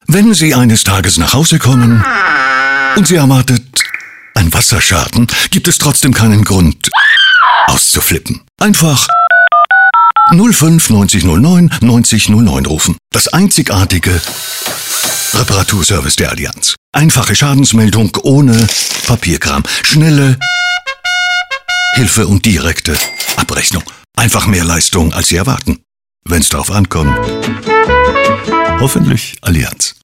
Wenn Sie eines Tages nach Hause kommen und Sie erwartet ein Wasserschaden, gibt es trotzdem keinen Grund auszuflippen. Einfach 05 9009 9009 rufen. Das einzigartige Reparaturservice der Allianz. Einfache Schadensmeldung ohne Papierkram. Schnelle Hilfe und direkte Abrechnung. Einfach mehr Leistung, als Sie erwarten. Wenn's drauf ankommt. Hoffentlich Allianz.